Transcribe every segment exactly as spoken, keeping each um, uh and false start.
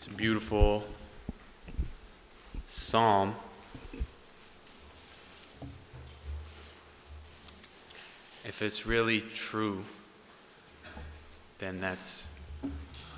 It's a beautiful psalm. If it's really true, then that's um,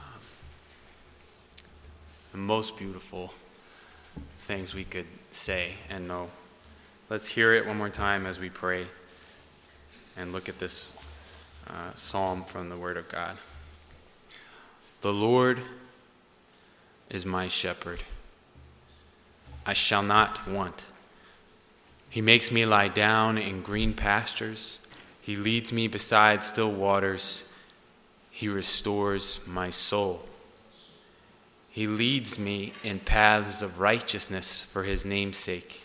the most beautiful things we could say and know. Let's hear it one more time as we pray and look at this uh, psalm from the Word of God. The Lord is my shepherd. I shall not want. He makes me lie down in green pastures. He leads me beside still waters. He restores my soul. He leads me in paths of righteousness for his name's sake.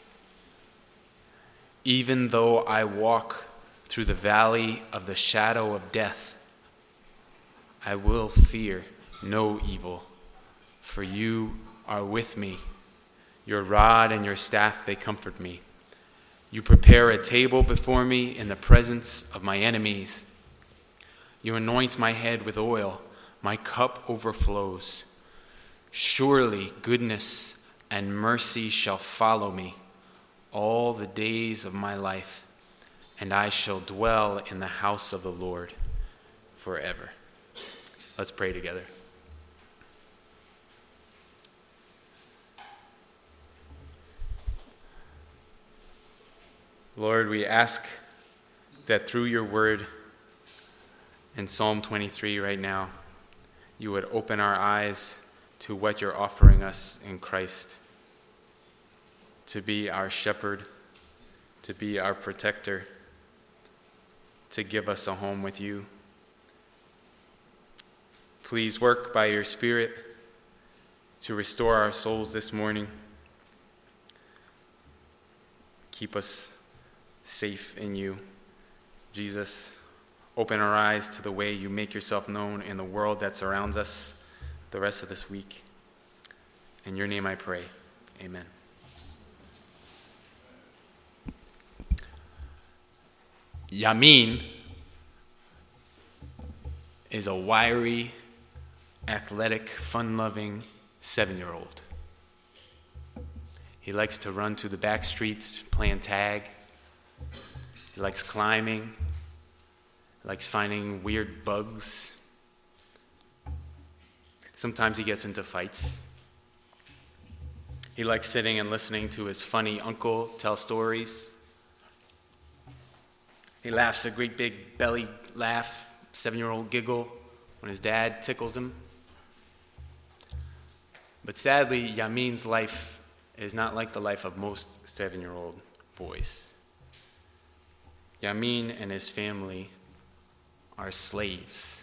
Even though I walk through the valley of the shadow of death, I will fear no evil, for you are with me. Your rod and your staff, they comfort me. You prepare a table before me in the presence of my enemies. You anoint my head with oil. My cup overflows. Surely goodness and mercy shall follow me all the days of my life, and I shall dwell in the house of the Lord forever. Let's pray together. Lord, we ask that through your word in Psalm twenty-three right now, you would open our eyes to what you're offering us in Christ, to be our shepherd, to be our protector, to give us a home with you. Please work by your Spirit to restore our souls this morning. Keep us safe in you. Jesus, open our eyes to the way you make yourself known in the world that surrounds us the rest of this week. In your name I pray. Amen. Yamin is a wiry, athletic, fun-loving seven-year-old. He likes to run through the back streets playing tag. He likes climbing. He likes finding weird bugs. Sometimes he gets into fights. He likes sitting and listening to his funny uncle tell stories. He laughs a great big belly laugh, seven-year-old giggle when his dad tickles him. But sadly, Yamin's life is not like the life of most seven-year-old boys. Yamin and his family are slaves.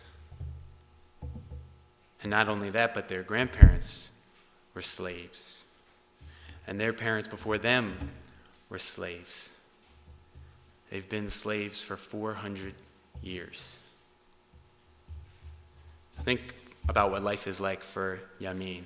And not only that, but their grandparents were slaves. And their parents before them were slaves. They've been slaves for four hundred years. Think about what life is like for Yamin.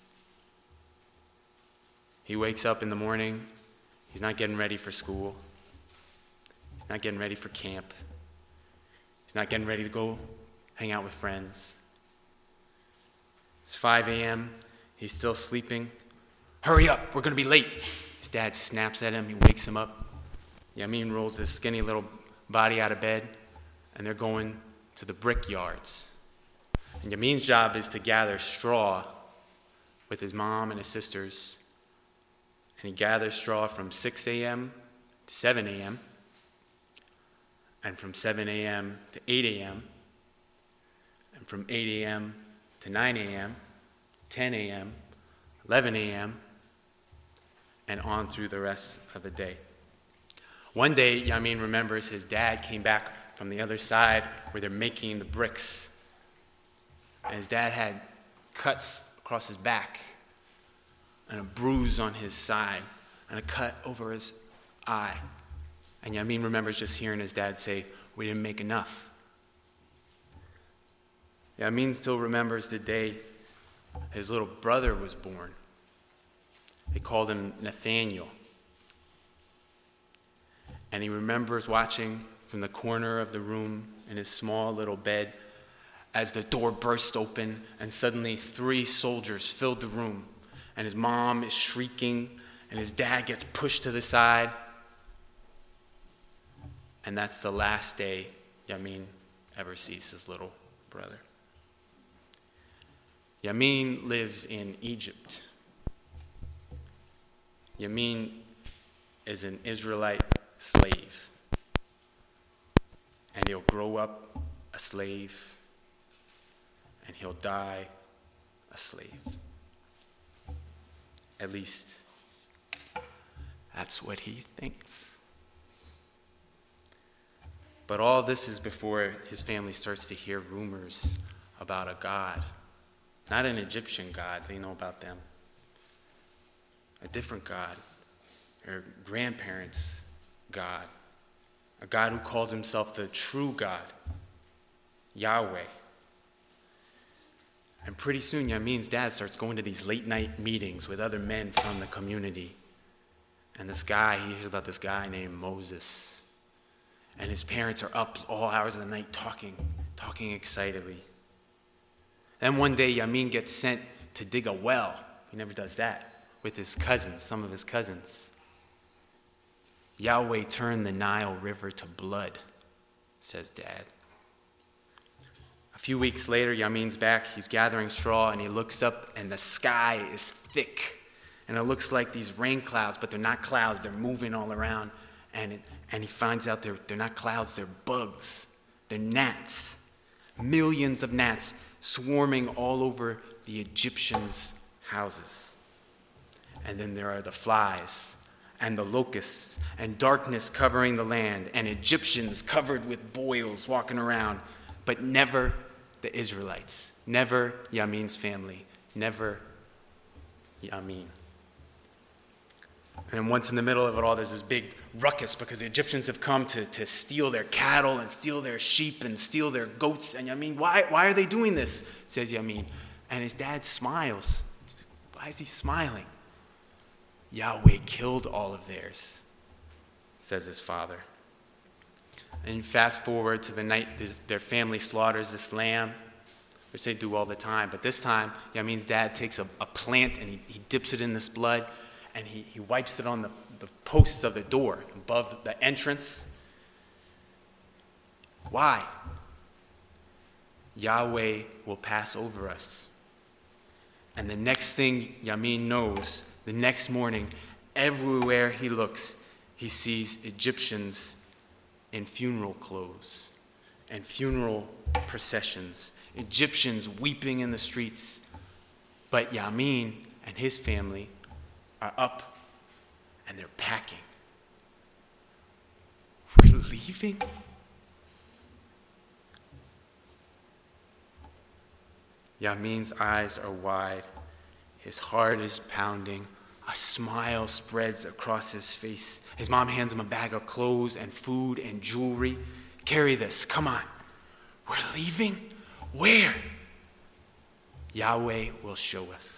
He wakes up in the morning. He's not getting ready for school. He's not getting ready for camp. He's not getting ready to go hang out with friends. It's five a.m. He's still sleeping. Hurry up, we're going to be late. His dad snaps at him. He wakes him up. Yamin rolls his skinny little body out of bed, and they're going to the brick yards. And Yamin's job is to gather straw with his mom and his sisters. And he gathers straw from six a.m. to seven a.m., and from seven a.m. to eight a.m., and from eight a.m. to nine a.m., ten a.m., eleven a.m., and on through the rest of the day. One day, Yamin remembers his dad came back from the other side where they're making the bricks. And his dad had cuts across his back and a bruise on his side and a cut over his eye. And Yamin remembers just hearing his dad say, "We didn't make enough." Yamin still remembers the day his little brother was born. They called him Nathaniel. And he remembers watching from the corner of the room in his small little bed as the door burst open and suddenly three soldiers filled the room, and his mom is shrieking and his dad gets pushed to the side. And that's the last day Yamin ever sees his little brother. Yamin lives in Egypt. Yamin is an Israelite slave. And he'll grow up a slave, and he'll die a slave. At least, that's what he thinks. But all this is before his family starts to hear rumors about a God. Not an Egyptian God, they know about them. A different God, their grandparents' God. A God who calls himself the true God, Yahweh. And pretty soon, Yamin's dad starts going to these late night meetings with other men from the community. And this guy, he hears about this guy named Moses. And his parents are up all hours of the night talking, talking excitedly. Then one day, Yamin gets sent to dig a well. He never does that, with his cousins, some of his cousins. Yahweh turned the Nile River to blood, says Dad. A few weeks later, Yamin's back. He's gathering straw, and he looks up, and the sky is thick. And it looks like these rain clouds, but they're not clouds. They're moving all around. And, it, and he finds out they're, they're not clouds. They're bugs. They're gnats. Millions of gnats swarming all over the Egyptians' houses. And then there are the flies and the locusts and darkness covering the land and Egyptians covered with boils walking around, but never the Israelites, never Yamin's family, never Yamin. And once in the middle of it all, there's this big ruckus because the Egyptians have come to, to steal their cattle and steal their sheep and steal their goats. And Yamin, why, why are they doing this? Says Yamin. And his dad smiles. Why is he smiling? Yahweh killed all of theirs, says his father. And fast forward to the night their family slaughters this lamb, which they do all the time. But this time, Yamin's dad takes a, a plant and he, he dips it in this blood and he, he wipes it on the, the posts of the door above the entrance. Why? Yahweh will pass over us. And the next thing Yamin knows, the next morning, everywhere he looks, he sees Egyptians in funeral clothes and funeral processions, Egyptians weeping in the streets. But Yamin and his family are up and they're packing. We're leaving? Yamin's eyes are wide. His heart is pounding. A smile spreads across his face. His mom hands him a bag of clothes and food and jewelry. Carry this, come on. We're leaving? Where? Yahweh will show us.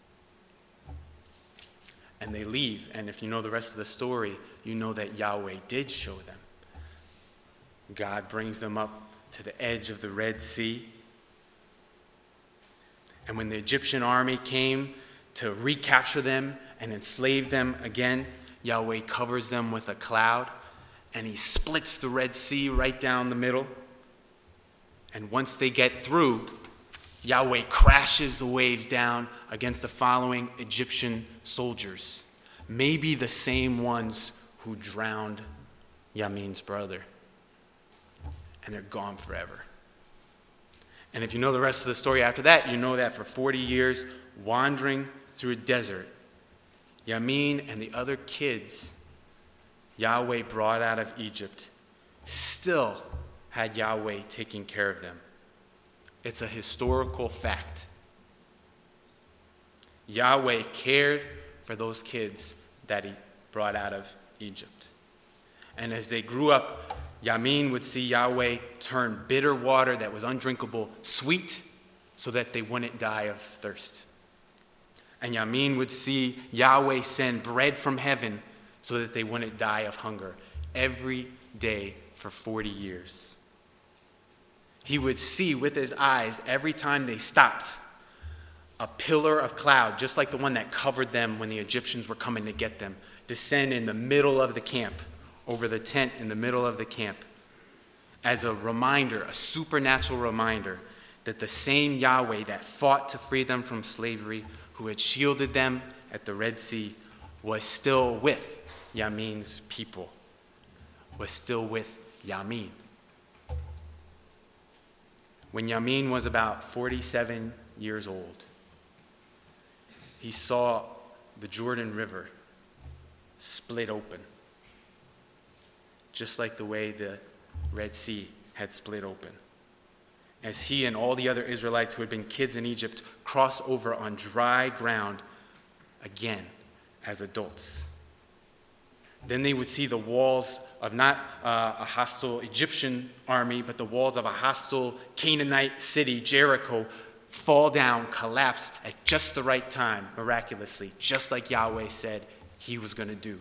And they leave, and if you know the rest of the story, you know that Yahweh did show them. God brings them up to the edge of the Red Sea. And when the Egyptian army came to recapture them and enslave them again, Yahweh covers them with a cloud, and he splits the Red Sea right down the middle. And once they get through, Yahweh crashes the waves down against the following Egyptian soldiers, maybe the same ones who drowned Yamin's brother. And they're gone forever. And if you know the rest of the story after that, you know that for forty years, wandering through a desert, Yamin and the other kids Yahweh brought out of Egypt still had Yahweh taking care of them. It's a historical fact. Yahweh cared for those kids that he brought out of Egypt. And as they grew up, Yamin would see Yahweh turn bitter water that was undrinkable sweet so that they wouldn't die of thirst. And Yamin would see Yahweh send bread from heaven so that they wouldn't die of hunger every day for forty years. he would see with his eyes every time they stopped a pillar of cloud, just like the one that covered them when the Egyptians were coming to get them, descend in the middle of the camp, over the tent in the middle of the camp, as a reminder, a supernatural reminder that the same Yahweh that fought to free them from slavery, who had shielded them at the Red Sea, was still with Yamin's people, was still with Yamin. When Yamin was about forty-seven years old, he saw the Jordan River split open, just like the way the Red Sea had split open, as he and all the other Israelites who had been kids in Egypt cross over on dry ground again as adults. Then they would see the walls of not uh, a hostile Egyptian army, but the walls of a hostile Canaanite city, Jericho, fall down, collapse at just the right time, miraculously, just like Yahweh said he was going to do.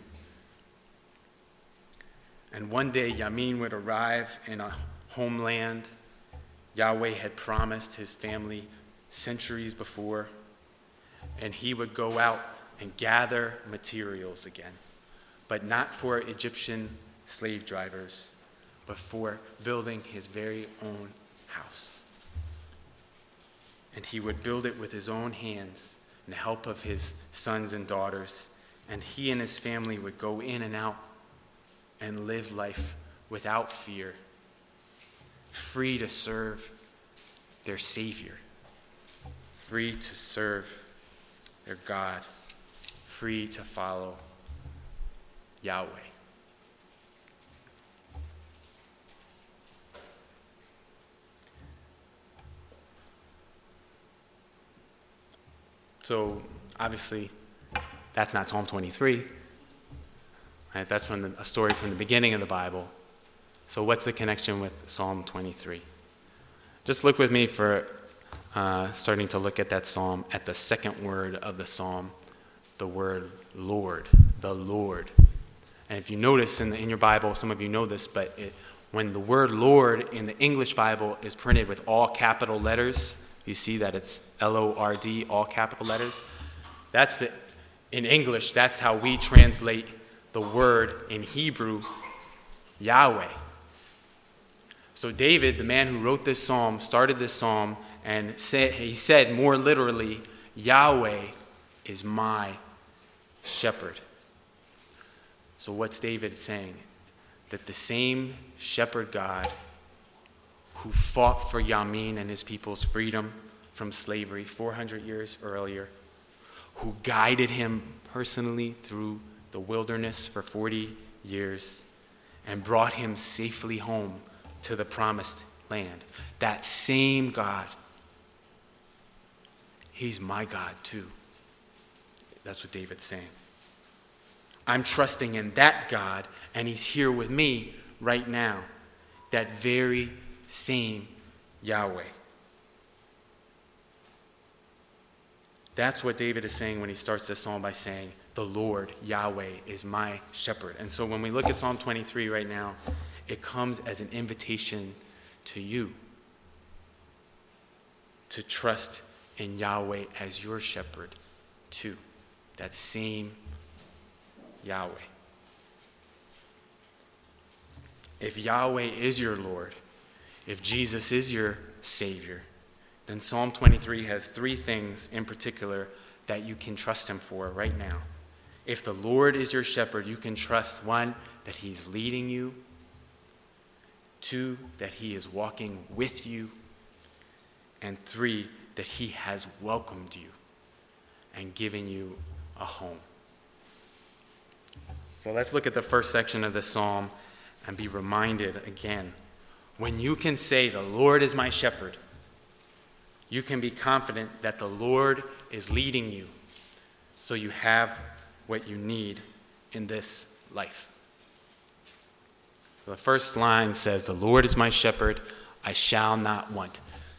And one day, Yamin would arrive in a homeland Yahweh had promised his family centuries before, and he would go out and gather materials again, but not for Egyptian slave drivers, but for building his very own house. And he would build it with his own hands and the help of his sons and daughters, and he and his family would go in and out and live life without fear, free to serve their Savior, free to serve their God, free to follow Yahweh. So, obviously, that's not Psalm twenty-three. Right? That's from the, a story from the beginning of the Bible. So what's the connection with Psalm twenty-three? Just look with me for uh, starting to look at that psalm, at the second word of the psalm, the word Lord, the Lord. And if you notice in, the, in your Bible, some of you know this, but it, when the word Lord in the English Bible is printed with all capital letters, you see that it's L O R D, all capital letters. That's the, in English, that's how we translate the word in Hebrew, Yahweh. So David, the man who wrote this psalm, started this psalm, and said, he said more literally, Yahweh is my shepherd. So what's David saying? That the same shepherd God who fought for Yamin and his people's freedom from slavery four hundred years earlier, who guided him personally through the wilderness for forty years and brought him safely home to the promised land. That same God, he's my God too. That's what David's saying. I'm trusting in that God, and he's here with me right now. That very same Yahweh. That's what David is saying when he starts this psalm by saying, the Lord, Yahweh, is my shepherd. And so when we look at Psalm twenty-three right now, it comes as an invitation to you to trust in Yahweh as your shepherd too. That same Yahweh. If Yahweh is your Lord, if Jesus is your Savior, then Psalm twenty-three has three things in particular that you can trust him for right now. If the Lord is your shepherd, you can trust, one, that he's leading you, two, that he is walking with you, and three, that he has welcomed you and given you a home. So let's look at the first section of this psalm and be reminded again. When you can say, the Lord is my shepherd, you can be confident that the Lord is leading you, so you have what you need in this life. The first line says, the Lord is my shepherd, I shall not want.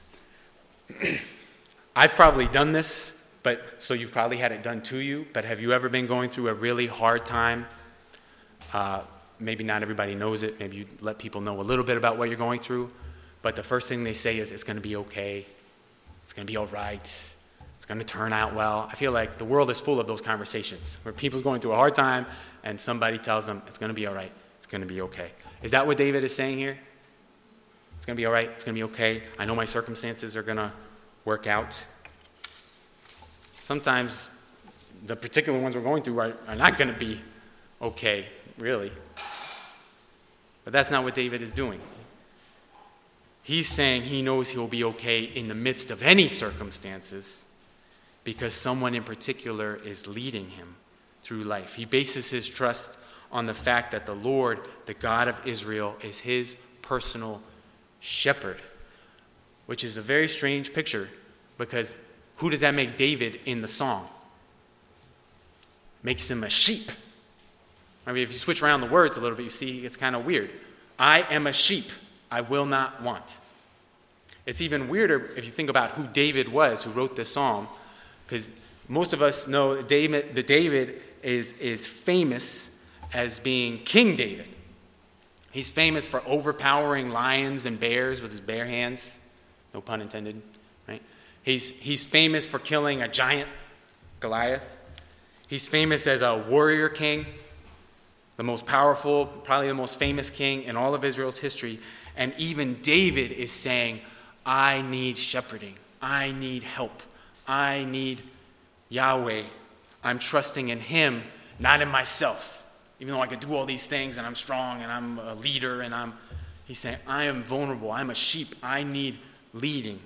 I've probably done this, but so you've probably had it done to you, but have you ever been going through a really hard time? Uh, maybe not everybody knows it. Maybe you let people know a little bit about what you're going through. but the first thing they say is, it's going to be okay. It's going to be all right. It's going to turn out well. I feel like the world is full of those conversations where people's going through a hard time and somebody tells them, it's going to be all right. It's going to be okay. Is that what David is saying here? It's going to be all right. It's going to be okay. I know my circumstances are going to work out. Sometimes the particular ones we're going through are, are not going to be okay, really. But that's not what David is doing. He's saying he knows he will be okay in the midst of any circumstances because someone in particular is leading him through life. He bases his trust on the fact that the Lord, the God of Israel, is his personal shepherd, which is a very strange picture because who does that make David in the song? Makes him a sheep. I mean, if you switch around the words a little bit, you see it's kind of weird. I am a sheep. I will not want. It's even weirder if you think about who David was, who wrote this psalm, because most of us know that David, that David is, is famous as being King David. He's famous for overpowering lions and bears with his bare hands. No pun intended, right? He's, he's famous for killing a giant, Goliath. He's famous as a warrior king, the most powerful, probably the most famous king in all of Israel's history. And even David is saying, I need shepherding. I need help. I need Yahweh. I'm trusting in him, not in myself. Even though I can do all these things and I'm strong and I'm a leader and I'm, he's saying, I am vulnerable. I'm a sheep. I need leading.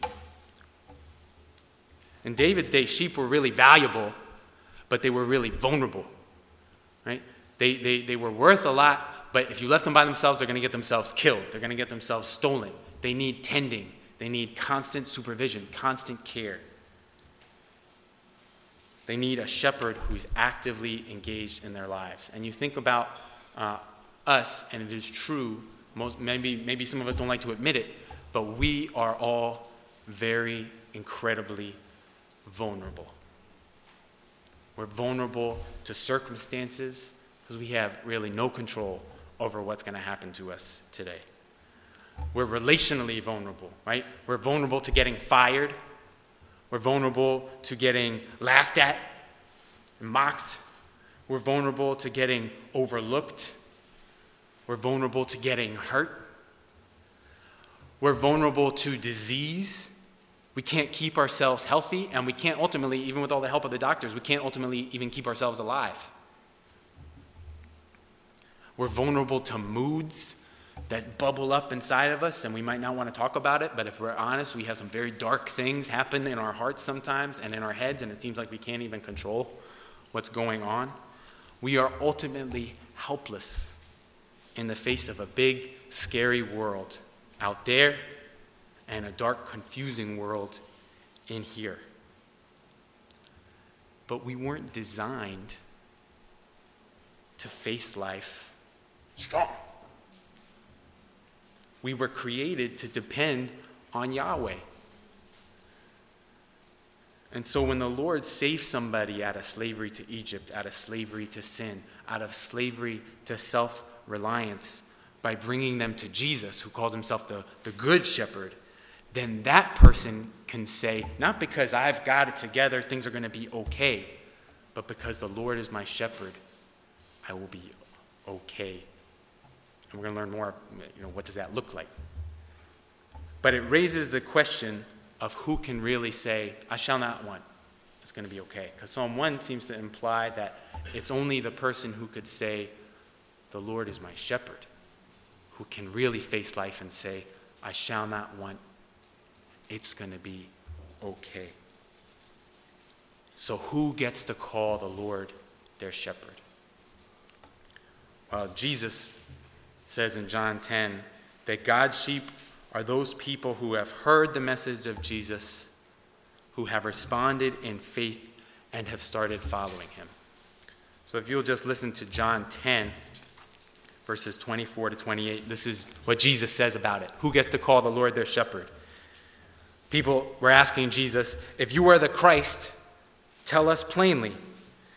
In David's day, sheep were really valuable, but they were really vulnerable, right? They, they, they were worth a lot, but if you left them by themselves, they're going to get themselves killed. They're going to get themselves stolen. They need tending. They need constant supervision, constant care. They need a shepherd who's actively engaged in their lives. And you think about uh, us, and it is true, most, maybe, maybe some of us don't like to admit it, but we are all very incredibly vulnerable. We're vulnerable to circumstances because we have really no control over what's going to happen to us today. We're relationally vulnerable, right? We're vulnerable to getting fired. We're vulnerable to getting laughed at and mocked. We're vulnerable to getting overlooked. We're vulnerable to getting hurt. We're vulnerable to disease. We can't keep ourselves healthy, and we can't ultimately, even with all the help of the doctors, we can't ultimately even keep ourselves alive. We're vulnerable to moods that bubble up inside of us, and we might not want to talk about it, but if we're honest, we have some very dark things happen in our hearts sometimes and in our heads, and it seems like we can't even control what's going on. We are ultimately helpless in the face of a big, scary world out there and a dark, confusing world in here. But we weren't designed to face life strong. We were created to depend on Yahweh. And so when the Lord saves somebody out of slavery to Egypt, out of slavery to sin, out of slavery to self-reliance, by bringing them to Jesus, who calls himself the, the good shepherd, then that person can say, not because I've got it together, things are going to be okay, but because the Lord is my shepherd, I will be okay. And we're going to learn more, you know, what does that look like? But it raises the question of who can really say, I shall not want. It's going to be okay. Because Psalm one seems to imply that it's only the person who could say, the Lord is my shepherd, who can really face life and say, I shall not want. It's going to be okay. So who gets to call the Lord their shepherd? Well, Jesus says in John ten that God's sheep are those people who have heard the message of Jesus, who have responded in faith, and have started following him. So if you'll just listen to John ten, verses twenty-four to twenty-eight, this is what Jesus says about it. Who gets to call the Lord their shepherd? People were asking Jesus, if you are the Christ, tell us plainly.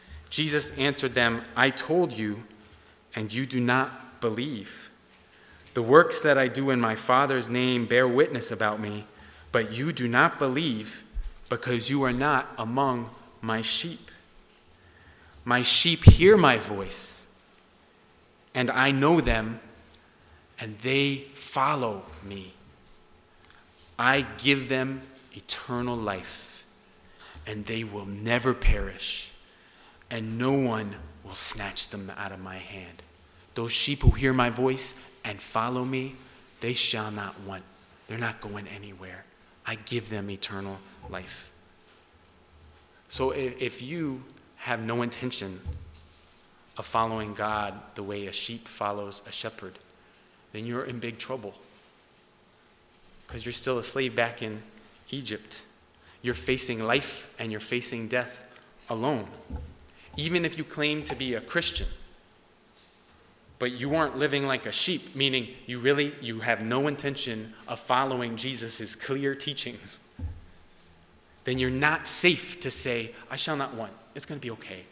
Jesus answered them, I told you, and you do not believe. The works that I do in my Father's name bear witness about me, but you do not believe because you are not among my sheep. My sheep hear my voice, and I know them, and they follow me. I give them eternal life, and they will never perish, and no one will snatch them out of my hand. Those sheep who hear my voice and follow me, they shall not want. They're not going anywhere. I give them eternal life. So if, if you have no intention of following God the way a sheep follows a shepherd, then you're in big trouble. Because you're still a slave back in Egypt. You're facing life and you're facing death alone. Even if you claim to be a Christian, but you aren't living like a sheep, meaning you really, you have no intention of following Jesus' clear teachings, then you're not safe to say, I shall not want. It's going to be okay.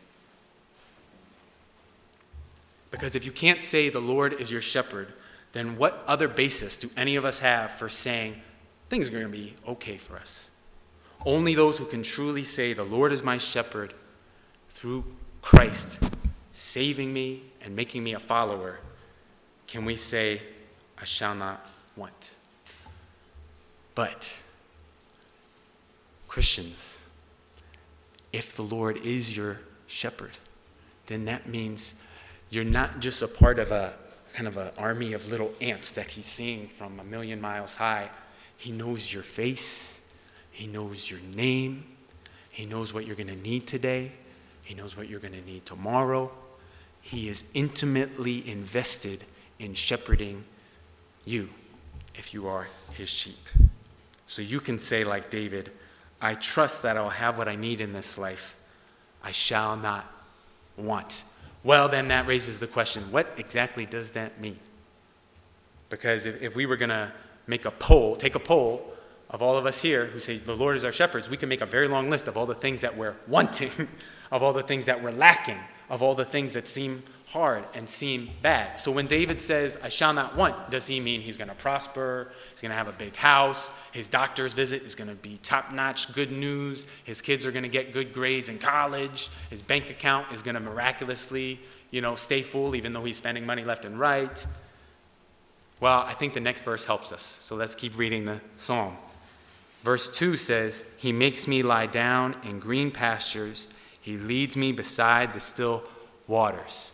Because if you can't say the Lord is your shepherd, then what other basis do any of us have for saying things are going to be okay for us? Only those who can truly say the Lord is my shepherd through Christ saving me and making me a follower, can we say, I shall not want. But, Christians, if the Lord is your shepherd, then that means you're not just a part of a kind of an army of little ants that he's seeing from a million miles high. He knows your face. He knows your name. He knows what you're going to need today. He knows what you're going to need tomorrow. He is intimately invested in shepherding you if you are his sheep. So you can say like David, I trust that I'll have what I need in this life. I shall not want. Well, then that raises the question, what exactly does that mean? Because if, if we were going to make a poll, take a poll of all of us here who say the Lord is our shepherds, we can make a very long list of all the things that we're wanting, of all the things that we're lacking, of all the things that seem hard and seem bad. So when David says, I shall not want, does he mean he's going to prosper, he's going to have a big house, his doctor's visit is going to be top-notch good news, his kids are going to get good grades in college, his bank account is going to miraculously, you know, stay full even though he's spending money left and right? Well, I think the next verse helps us. So let's keep reading the psalm. Verse two says, he makes me lie down in green pastures. He leads me beside the still waters.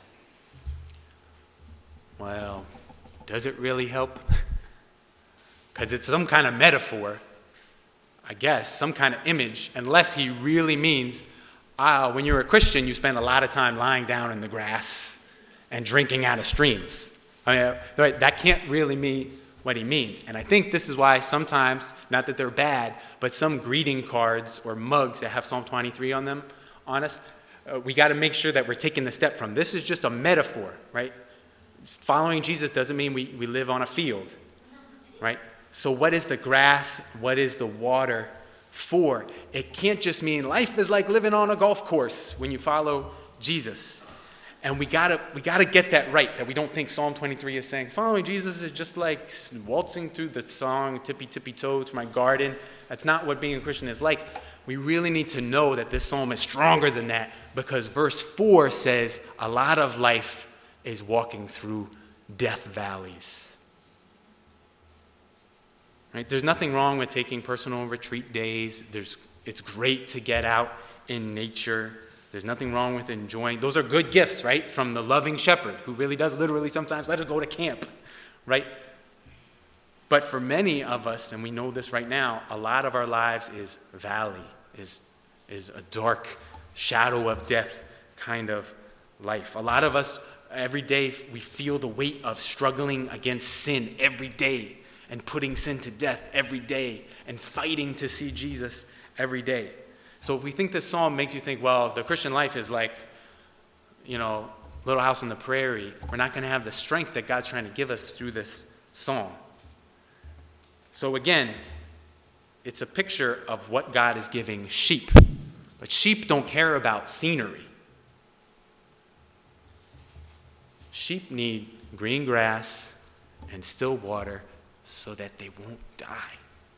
Well, does it really help? Because it's some kind of metaphor, I guess, some kind of image, unless he really means, ah, when you're a Christian, you spend a lot of time lying down in the grass and drinking out of streams. I mean, right, that can't really mean what he means. And I think this is why sometimes, not that they're bad, but some greeting cards or mugs that have Psalm twenty-three on them, on us, uh, we got to make sure that we're taking the step from this is just a metaphor, right? Following Jesus doesn't mean we, we live on a field, right? So what is the grass? What is the water for? It can't just mean life is like living on a golf course when you follow Jesus. And we gotta we gotta get that right, that we don't think Psalm twenty-three is saying, following Jesus is just like waltzing through the song, tippy tippy toe to my garden. That's not what being a Christian is like. We really need to know that this psalm is stronger than that, because verse four says a lot of life is walking through death valleys. Right? There's nothing wrong with taking personal retreat days. There's, it's great to get out in nature. There's nothing wrong with enjoying. Those are good gifts, right, from the loving shepherd who really does literally sometimes let us go to camp, right? But for many of us, and we know this right now, a lot of our lives is valley, is, is a dark shadow of death kind of life. A lot of us, every day, we feel the weight of struggling against sin every day and putting sin to death every day and fighting to see Jesus every day. So if we think this psalm makes you think, well, the Christian life is like, you know, Little House on the Prairie, we're not going to have the strength that God's trying to give us through this psalm. So again, it's a picture of what God is giving sheep. But sheep don't care about scenery. Sheep need green grass and still water so that they won't die.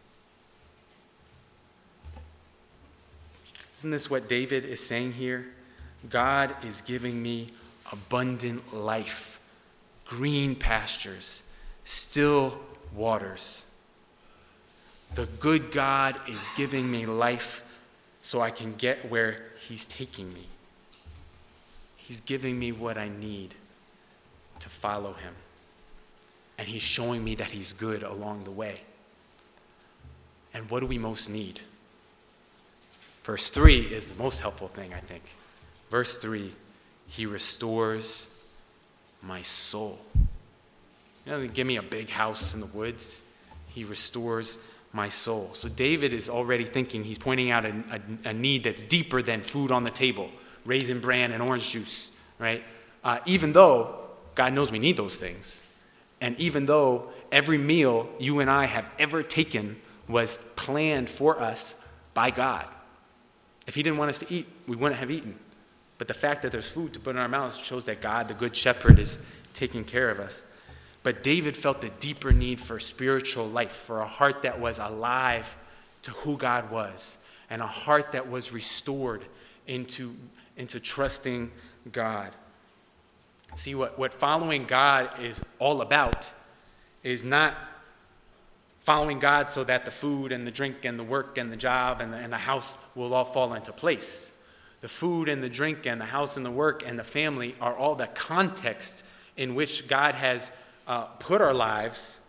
Isn't this what David is saying here? God is giving me abundant life, green pastures, still waters. The good God is giving me life so I can get where he's taking me. He's giving me what I need to follow him. And he's showing me that he's good along the way. And what do we most need? Verse three is the most helpful thing, I think. Verse three, he restores my soul. He doesn't give me a big house in the woods. He restores my soul. So David is already thinking, he's pointing out a, a, a need that's deeper than food on the table, raisin bran and orange juice, right? Uh, even though God knows we need those things. And even though every meal you and I have ever taken was planned for us by God. If he didn't want us to eat, we wouldn't have eaten. But the fact that there's food to put in our mouths shows that God, the good shepherd, is taking care of us. But David felt the deeper need for spiritual life, for a heart that was alive to who God was, and a heart that was restored into, into trusting God. See, what, what following God is all about is not following God so that the food and the drink and the work and the job and the, and the house will all fall into place. The food and the drink and the house and the work and the family are all the context in which God has uh, put our lives,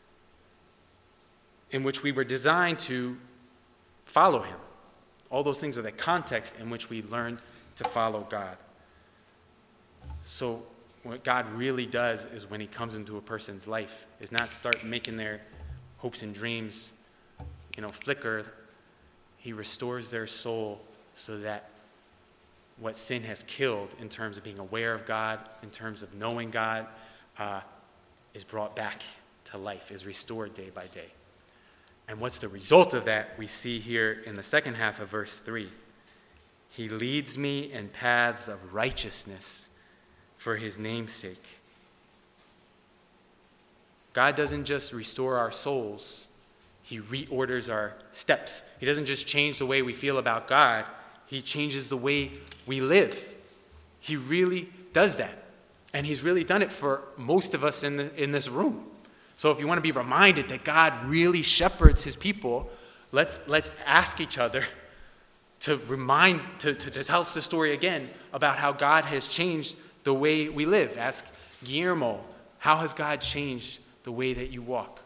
in which we were designed to follow him. All those things are the context in which we learn to follow God. So what God really does is when he comes into a person's life is not start making their hopes and dreams, you know, flicker. He restores their soul so that what sin has killed in terms of being aware of God, in terms of knowing God, uh, is brought back to life, is restored day by day. And what's the result of that? We see here in the second half of verse three. He leads me in paths of righteousness for his name's sake. God doesn't just restore our souls. He reorders our steps. He doesn't just change the way we feel about God. He changes the way we live. He really does that. And he's really done it for most of us in, the, in this room. So if you want to be reminded that God really shepherds his people, let's, let's ask each other to remind, to, to, to tell us the story again about how God has changed the way we live. Ask Guillermo, how has God changed the way that you walk?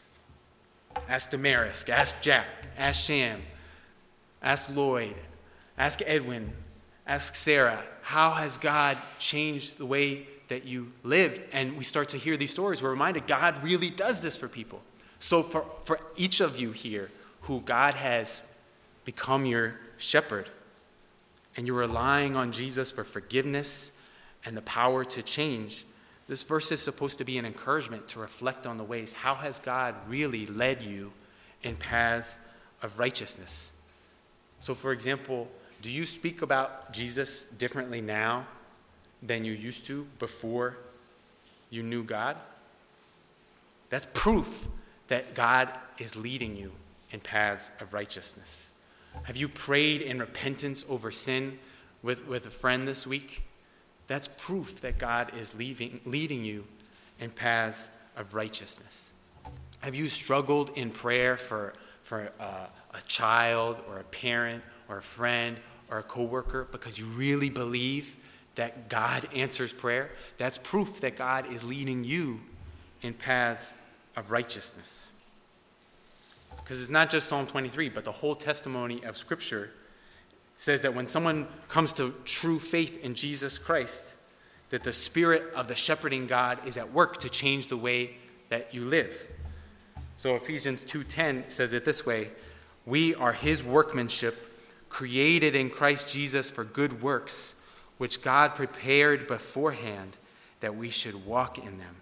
Ask Damaris, ask Jack, ask Sham, ask Lloyd, ask Edwin, ask Sarah, how has God changed the way that you live? And we start to hear these stories. We're reminded God really does this for people. So for, for each of you here who God has become your shepherd and you're relying on Jesus for forgiveness and the power to change, this verse is supposed to be an encouragement to reflect on the ways. How has God really led you in paths of righteousness? So for example, do you speak about Jesus differently now than you used to before you knew God? That's proof that God is leading you in paths of righteousness. Have you prayed in repentance over sin with, with a friend this week? That's proof that God is leaving, leading you in paths of righteousness. Have you struggled in prayer for, for uh, a child or a parent or a friend or a coworker because you really believe that God answers prayer? That's proof that God is leading you in paths of righteousness. Because it's not just Psalm twenty-three, but the whole testimony of Scripture says that when someone comes to true faith in Jesus Christ, that the Spirit of the shepherding God is at work to change the way that you live. So Ephesians two ten says it this way: we are his workmanship, created in Christ Jesus for good works, which God prepared beforehand that we should walk in them.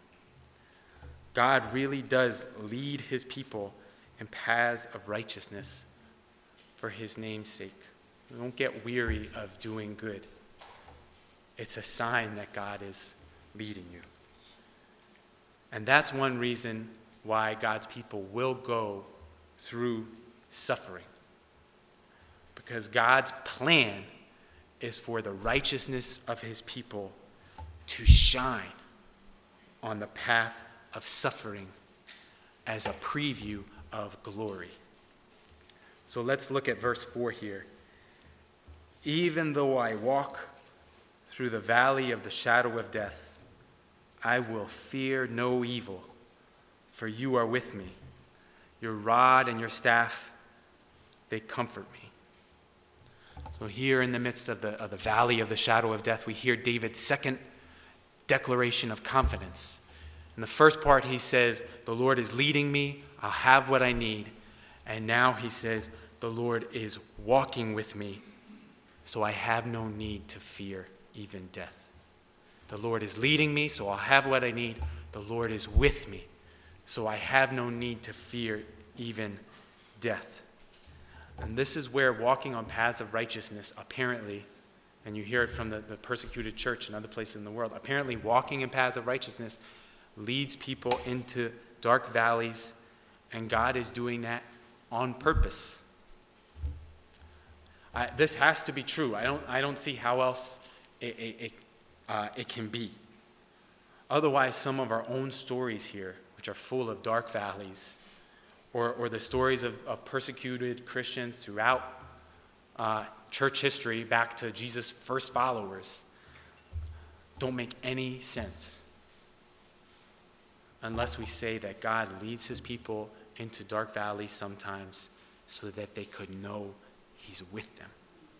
God really does lead his people in paths of righteousness for his name's sake. Don't get weary of doing good. It's a sign that God is leading you. And that's one reason why God's people will go through suffering. Because God's plan is for the righteousness of his people to shine on the path of suffering as a preview of glory. So let's look at verse four here. Even though I walk through the valley of the shadow of death, I will fear no evil, for you are with me. Your rod and your staff, they comfort me. So here in the midst of the, of the valley of the shadow of death, we hear David's second declaration of confidence. In the first part, he says, the Lord is leading me. I'll have what I need. And now he says, the Lord is walking with me, so I have no need to fear even death. The Lord is leading me, so I'll have what I need. The Lord is with me, so I have no need to fear even death. And this is where walking on paths of righteousness, apparently, and you hear it from the, the persecuted church and other places in the world, apparently walking in paths of righteousness leads people into dark valleys, and God is doing that on purpose. I, this has to be true. I don't, I don't see how else it, it, it, uh, it can be. Otherwise, some of our own stories here, which are full of dark valleys, or, or the stories of, of persecuted Christians throughout uh, church history back to Jesus' first followers, don't make any sense unless we say that God leads his people into dark valleys sometimes so that they could know he's with them.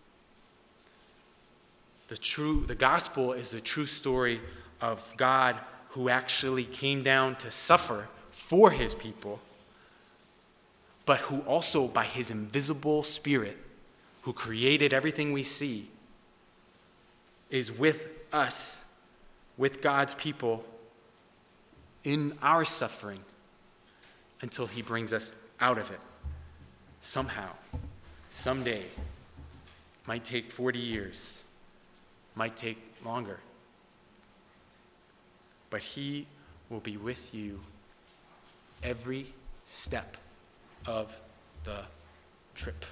The true, the gospel is the true story of God who actually came down to suffer for his people, but who also, by his invisible spirit, who created everything we see, is with us, with God's people, in our suffering until he brings us out of it. Somehow, someday, might take forty years, might take longer, but he will be with you every step of the trip.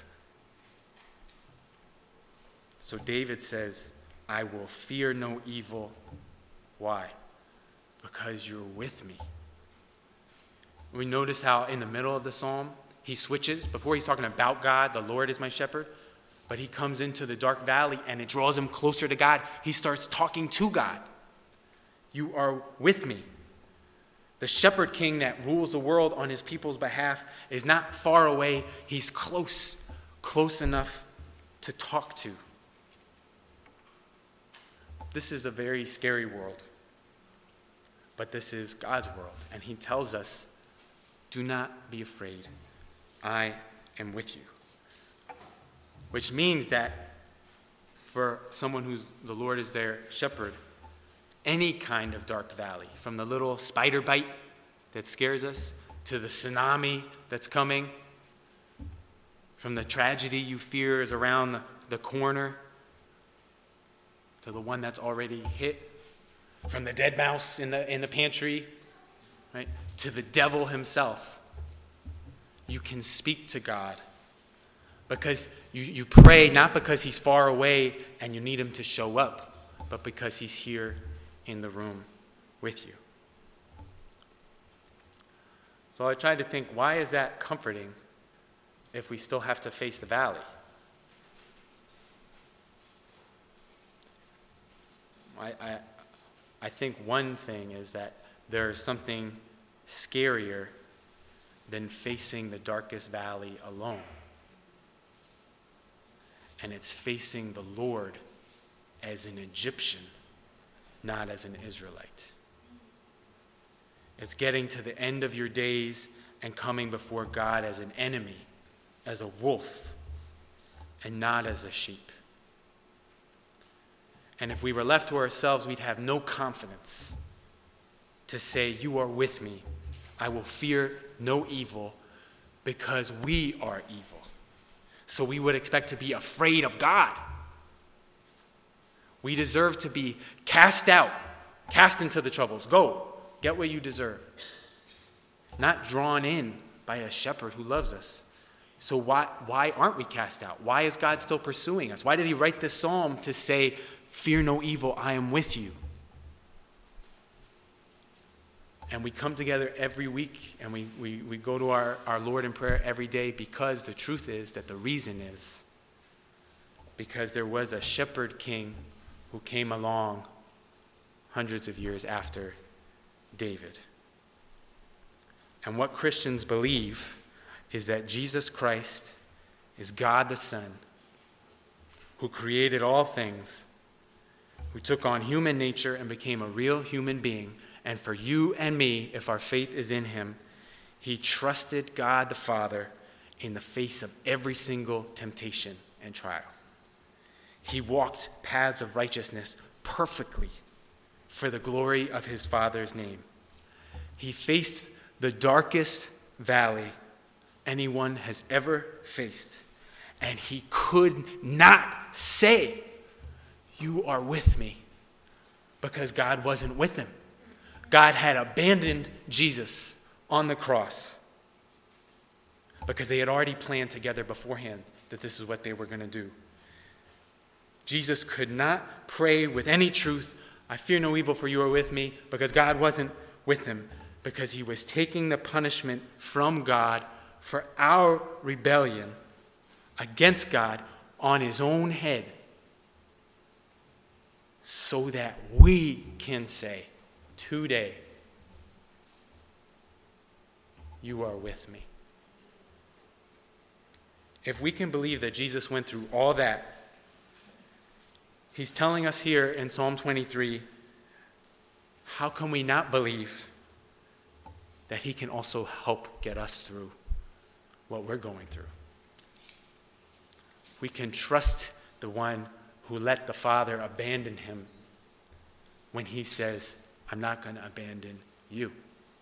So David says, I will fear no evil. Why? Because you're with me. We notice how in the middle of the psalm, he switches. Before he's talking about God, the Lord is my shepherd, but he comes into the dark valley and it draws him closer to God. He starts talking to God. You are with me. The shepherd king that rules the world on his people's behalf is not far away. He's close, close enough to talk to. This is a very scary world, but this is God's world, and he tells us, do not be afraid. I am with you. Which means that for someone who's the Lord is their shepherd, any kind of dark valley, from the little spider bite that scares us to the tsunami that's coming, from the tragedy you fear is around the, the corner to the one that's already hit, from the dead mouse in the in the pantry, right, to the devil himself. You can speak to God because you, you pray not because he's far away and you need him to show up, but because he's here in the room with you. So I tried to think, why is that comforting if we still have to face the valley? I, I, I think one thing is that there is something scarier than facing the darkest valley alone. And it's facing the Lord as an Egyptian, not as an Israelite. It's getting to the end of your days and coming before God as an enemy, as a wolf, and not as a sheep. And if we were left to ourselves, we'd have no confidence to say, you are with me. I will fear no evil because we are evil. So we would expect to be afraid of God. We deserve to be cast out, cast into the troubles. Go, get what you deserve. Not drawn in by a shepherd who loves us. So why, why aren't we cast out? Why is God still pursuing us? Why did he write this psalm to say, fear no evil, I am with you? And we come together every week and we, we, we go to our, our Lord in prayer every day because the truth is that the reason is because there was a shepherd king who came along hundreds of years after David. And what Christians believe is that Jesus Christ is God the Son, who created all things, who took on human nature and became a real human being. And for you and me, if our faith is in him, he trusted God the Father in the face of every single temptation and trial. He walked paths of righteousness perfectly for the glory of his Father's name. He faced the darkest valley anyone has ever faced, and he could not say, you are with me, because God wasn't with him. God had abandoned Jesus on the cross because they had already planned together beforehand that this is what they were going to do. Jesus could not pray with any truth, I fear no evil, for you are with me, because God wasn't with him, because he was taking the punishment from God for our rebellion against God on his own head, so that we can say today, you are with me. If we can believe that Jesus went through all that, he's telling us here in Psalm twenty-three, how can we not believe that he can also help get us through what we're going through? We can trust the one who let the Father abandon him when he says, I'm not going to abandon you.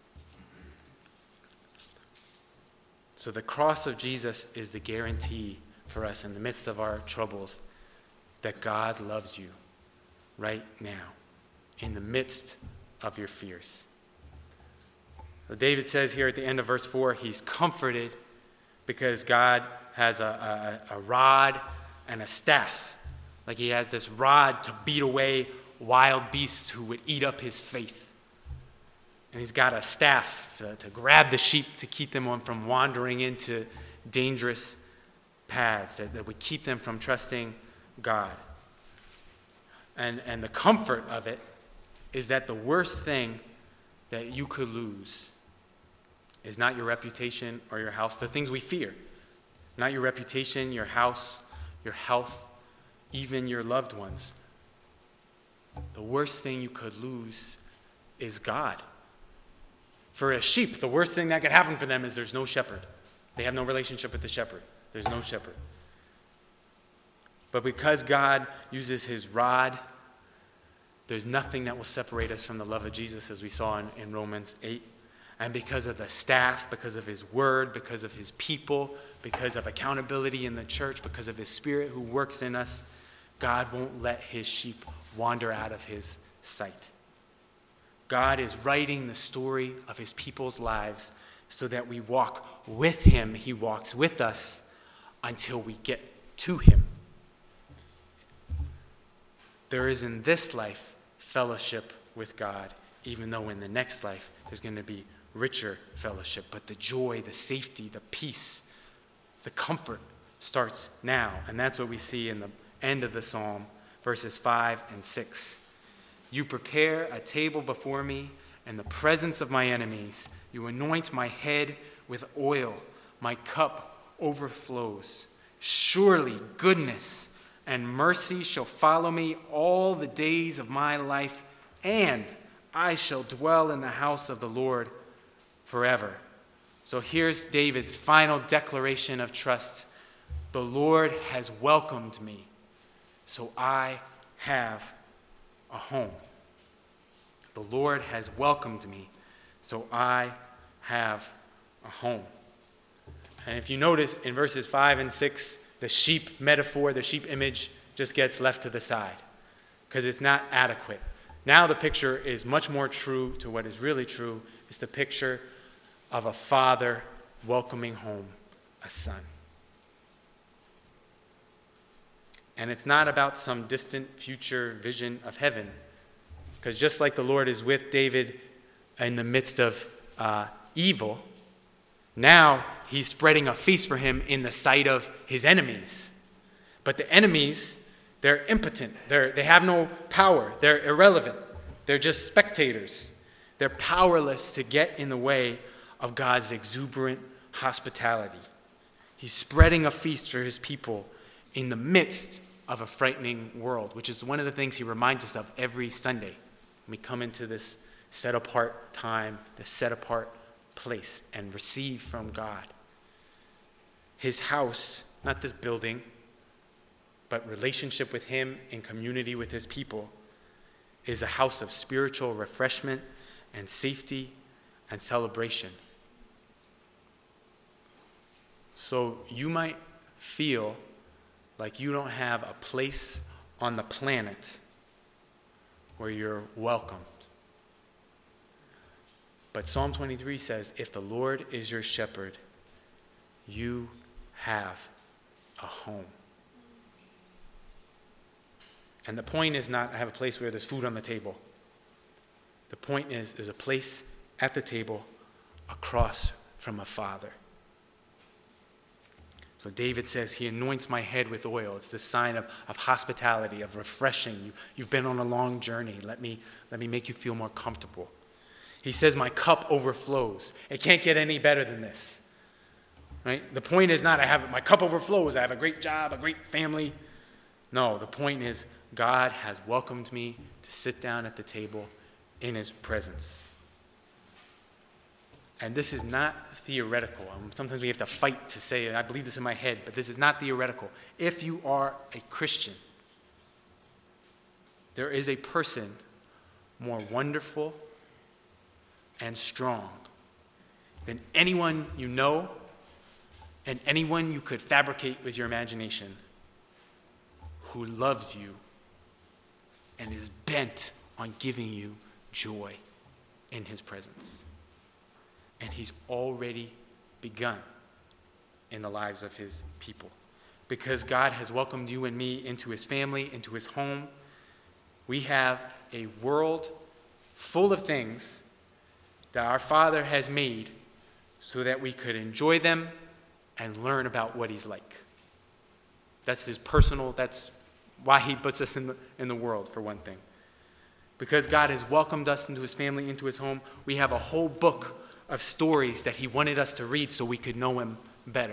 So the cross of Jesus is the guarantee for us in the midst of our troubles that God loves you right now, in the midst of your fears. So David says here at the end of verse four, he's comforted because God has a, a, a rod and a staff. Like he has this rod to beat away wild beasts who would eat up his faith. And he's got a staff to, to grab the sheep to keep them from wandering into dangerous paths that, that would keep them from trusting God. And, and the comfort of it is that the worst thing that you could lose is not your reputation or your house, the things we fear. Not your reputation, your house, your health, even your loved ones. The worst thing you could lose is God. For a sheep, the worst thing that could happen for them is there's no shepherd. They have no relationship with the shepherd. There's no shepherd. But because God uses his rod, there's nothing that will separate us from the love of Jesus, as we saw in, in Romans eight. And because of the staff, because of his word, because of his people, because of accountability in the church, because of his Spirit who works in us, God won't let his sheep wander out of his sight. God is writing the story of his people's lives so that we walk with him. He walks with us until we get to him. There is in this life fellowship with God, even though in the next life there's going to be richer fellowship. But the joy, the safety, the peace, the comfort starts now. And that's what we see in the end of the psalm, verses five and six. You prepare a table before me in the presence of my enemies. You anoint my head with oil. My cup overflows. Surely goodness and mercy shall follow me all the days of my life, and I shall dwell in the house of the Lord forever. So here's David's final declaration of trust. The Lord has welcomed me, so I have a home. The Lord has welcomed me, so I have a home. And if you notice in verses five and six, the sheep metaphor, the sheep image just gets left to the side because it's not adequate. Now the picture is much more true to what is really true. It's the picture of a father welcoming home a son. And it's not about some distant future vision of heaven, because just like the Lord is with David in the midst of uh, evil, now he's spreading a feast for him in the sight of his enemies. But the enemies, they're impotent. They're, they have no power. They're irrelevant. They're just spectators. They're powerless to get in the way of God's exuberant hospitality. He's spreading a feast for his people in the midst of a frightening world, which is one of the things he reminds us of every Sunday when we come into this set-apart time, this set-apart place, and receive from God. His house, not this building, but relationship with him in community with his people, is a house of spiritual refreshment and safety and celebration. So you might feel like you don't have a place on the planet where you're welcomed. But Psalm twenty-three says, if the Lord is your shepherd, you have a home. And the point is not to have a place where there's food on the table. The point is there's a place at the table across from a father. So David says, he anoints my head with oil. It's this sign of, of hospitality, of refreshing. You, you've been on a long journey. Let me, let me make you feel more comfortable. He says, my cup overflows. It can't get any better than this. Right? The point is not I have my cup overflows. I have a great job, a great family. No, the point is God has welcomed me to sit down at the table in his presence. And this is not theoretical. Um, sometimes we have to fight to say, I believe this in my head, but this is not theoretical. If you are a Christian, there is a person more wonderful and strong than anyone you know and anyone you could fabricate with your imagination, who loves you and is bent on giving you joy in his presence. And he's already begun in the lives of his people. Because God has welcomed you and me into his family, into his home, we have a world full of things that our Father has made so that we could enjoy them and learn about what he's like. That's his personal, that's why he puts us in the, in the world, for one thing. Because God has welcomed us into his family, into his home, we have a whole book of stories that he wanted us to read so we could know him better.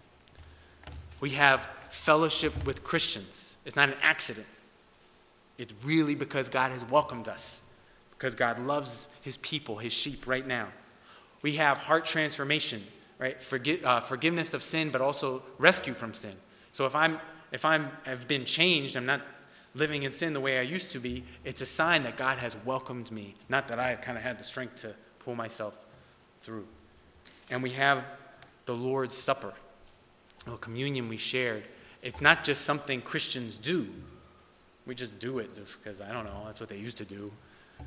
We have fellowship with Christians. It's not an accident. It's really because God has welcomed us, because God loves his people, his sheep right now. We have heart transformation, right? Forgi- uh, forgiveness of sin, but also rescue from sin. So if I'm if I'm have been changed, I'm not living in sin the way I used to be, it's a sign that God has welcomed me, not that I kind of had the strength to pull myself through. And we have the Lord's Supper, the communion we shared. It's not just something Christians do. We just do it just because, I don't know, that's what they used to do.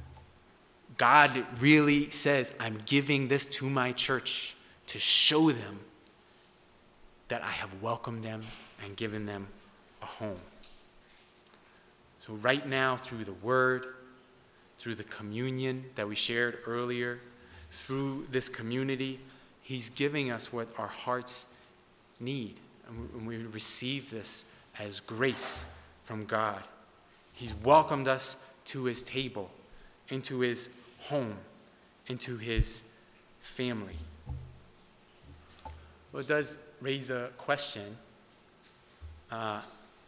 God really says, I'm giving this to my church to show them that I have welcomed them and given them a home. So right now, through the word, through the communion that we shared earlier, through this community, he's giving us what our hearts need. And we receive this as grace from God. He's welcomed us to his table, into his home, into his family. Well, it does raise a question, uh,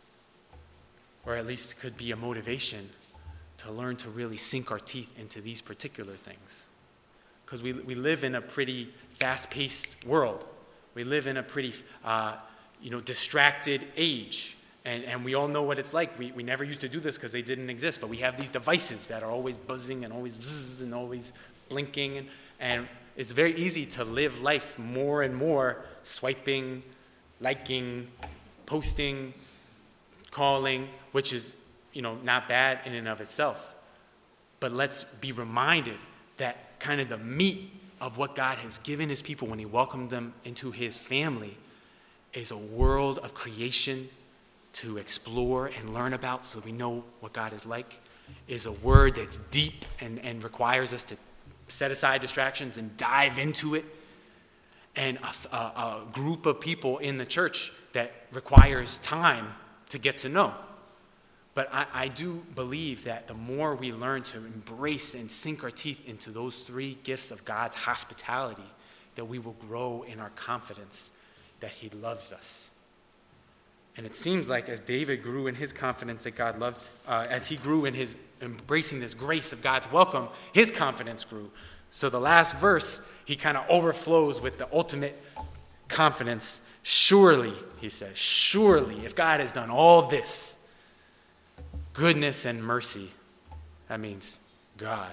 or at least could be a motivation to learn to really sink our teeth into these particular things. Because we we live in a pretty fast-paced world. We live in a pretty, uh, you know, distracted age. And, and we all know what it's like. We we never used to do this because they didn't exist. But we have these devices that are always buzzing and always bzzz and always blinking. And, and it's very easy to live life more and more swiping, liking, posting, calling, which is, you know, not bad in and of itself. But let's be reminded that kind of the meat of what God has given his people when he welcomed them into his family is a world of creation to explore and learn about so that we know what God is like, is a word that's deep and, and requires us to set aside distractions and dive into it, and a, a, a group of people in the church that requires time to get to know. But I, I do believe that the more we learn to embrace and sink our teeth into those three gifts of God's hospitality, that we will grow in our confidence that he loves us. And it seems like as David grew in his confidence that God loved, uh, as he grew in his embracing this grace of God's welcome, his confidence grew. So the last verse, he kind of overflows with the ultimate confidence. Surely, he says, surely, if God has done all this, goodness and mercy, that means God,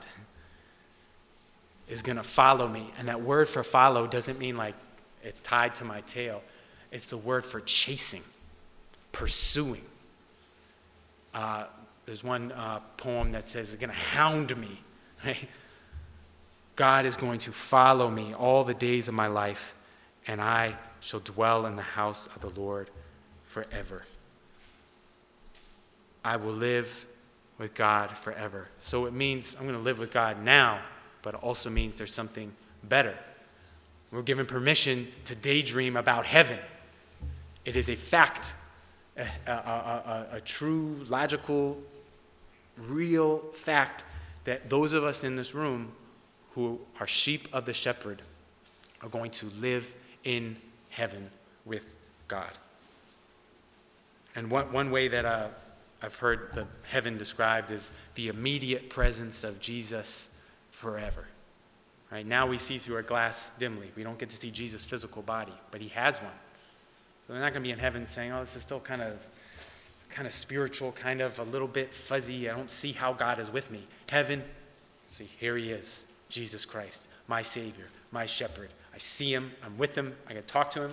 is going to follow me. And that word for follow doesn't mean like it's tied to my tail. It's the word for chasing, pursuing. Uh, there's one uh, poem that says it's going to hound me. Right? God is going to follow me all the days of my life, and I shall dwell in the house of the Lord forever. I will live with God forever. So it means I'm going to live with God now, but it also means there's something better. We're given permission to daydream about heaven. It is a fact, a, a, a, a, a true, logical, real fact that those of us in this room who are sheep of the shepherd are going to live in heaven with God. And one, one way that uh, I've heard the heaven described is the immediate presence of Jesus forever. Right now we see through our glass dimly. We don't get to see Jesus' physical body, but he has one. So they're not going to be in heaven saying, oh, this is still kind of kind of spiritual, kind of a little bit fuzzy. I don't see how God is with me. Heaven, see, here he is, Jesus Christ, my Savior, my shepherd. I see him. I'm with him. I can talk to him.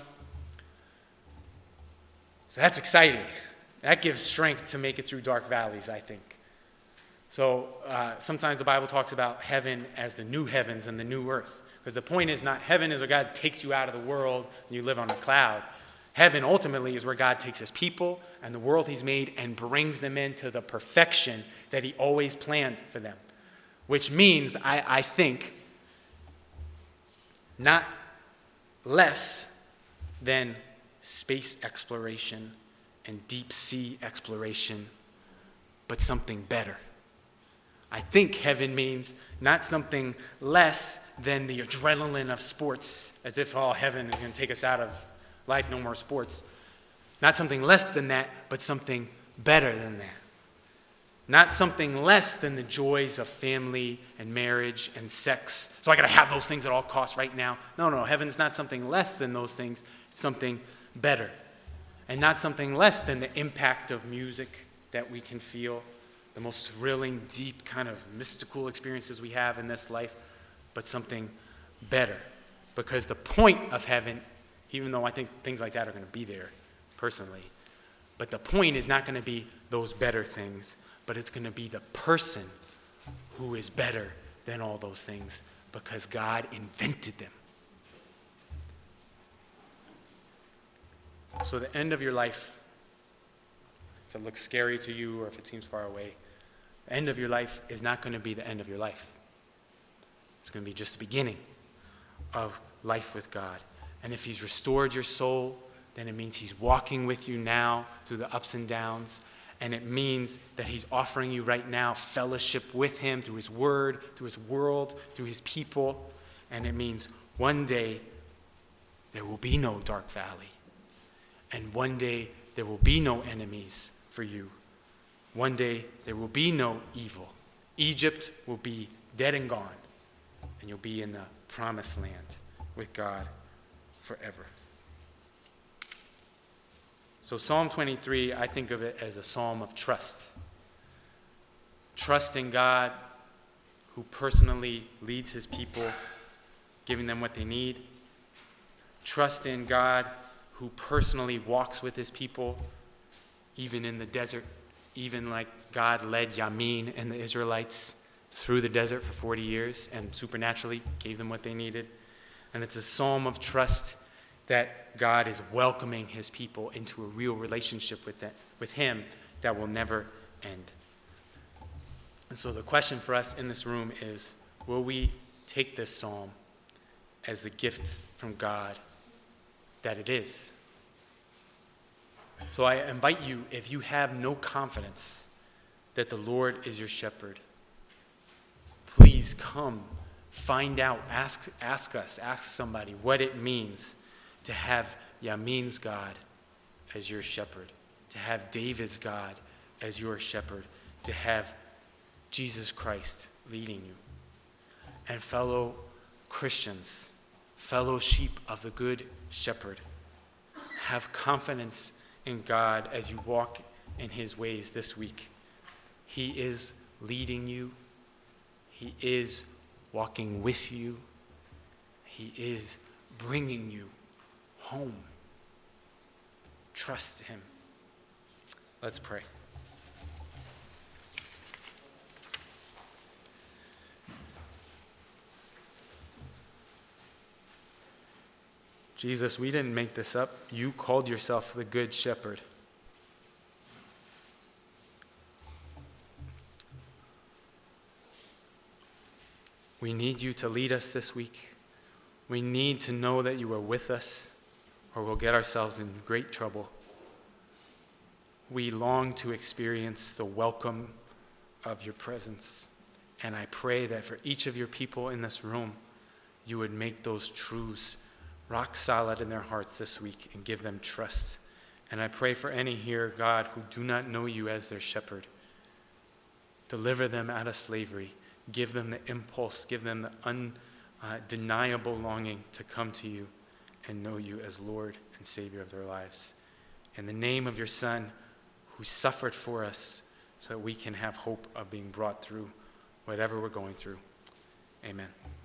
So that's exciting. That gives strength to make it through dark valleys, I think. So uh, sometimes the Bible talks about heaven as the new heavens and the new earth. Because the point is not heaven is where God takes you out of the world and you live on a cloud. Heaven ultimately is where God takes his people and the world he's made and brings them into the perfection that he always planned for them. Which means, I, I think, not less than space exploration and deep sea exploration, but something better. I think heaven means not something less than the adrenaline of sports, as if all heaven is going to take us out of life, no more sports. Not something less than that, but something better than that. Not something less than the joys of family and marriage and sex. So I got to have those things at all costs right now. No, no, heaven's not something less than those things. It's something better. And not something less than the impact of music that we can feel, the most thrilling, deep, kind of mystical experiences we have in this life, but something better. Because the point of heaven, even though I think things like that are going to be there personally, but the point is not going to be those better things, but it's going to be the person who is better than all those things because God invented them. So the end of your life, if it looks scary to you or if it seems far away, the end of your life is not going to be the end of your life. It's going to be just the beginning of life with God. And if he's restored your soul, then it means he's walking with you now through the ups and downs. And it means that he's offering you right now fellowship with him through his word, through his world, through his people. And it means one day there will be no dark valley. And one day there will be no enemies for you. One day there will be no evil. Egypt will be dead and gone. And you'll be in the promised land with God forever. So Psalm twenty-three, I think of it as a psalm of trust. Trust in God who personally leads his people, giving them what they need. Trust in God who personally walks with his people, even in the desert, even like God led Yamin and the Israelites through the desert for forty years and supernaturally gave them what they needed. And it's a psalm of trust that God is welcoming his people into a real relationship with, that, with him that will never end. And so the question for us in this room is, will we take this psalm as the gift from God that it is? So I invite you, if you have no confidence that the Lord is your shepherd, please come, find out, ask, ask us, ask somebody what it means to have Yamin's God as your shepherd, to have David's God as your shepherd, to have Jesus Christ leading you. And fellow Christians, fellow sheep of the Good Shepherd, have confidence in God as you walk in his ways this week. He is leading you. He is walking with you. He is bringing you home. Trust him. Let's pray. Jesus, we didn't make this up. You called yourself the Good Shepherd. We need you to lead us this week. We need to know that you are with us, or we'll get ourselves in great trouble. We long to experience the welcome of your presence. And I pray that for each of your people in this room, you would make those truths rock solid in their hearts this week and give them trust. And I pray for any here, God, who do not know you as their shepherd. Deliver them out of slavery. Give them the impulse, give them the undeniable longing to come to you and know you as Lord and Savior of their lives. In the name of your Son, who suffered for us so that we can have hope of being brought through whatever we're going through. Amen.